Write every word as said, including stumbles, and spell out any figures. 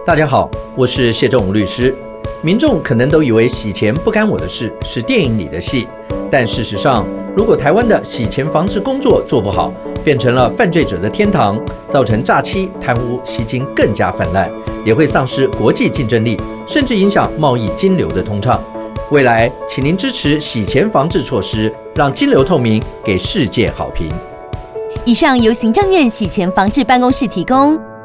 大家好，我是谢仲武律师。民众可能都以为洗钱不干我的事，是电影里的戏，但事实上，如果台湾的洗钱防治工作做不好，变成了犯罪者的天堂，造成诈欺、贪污、吸金更加泛滥，也会丧失国际竞争力，甚至影响贸易金流的通畅。未来，请您支持洗钱防治措施，让金流透明，给世界好评。 以上由行政院洗钱防治办公室提供。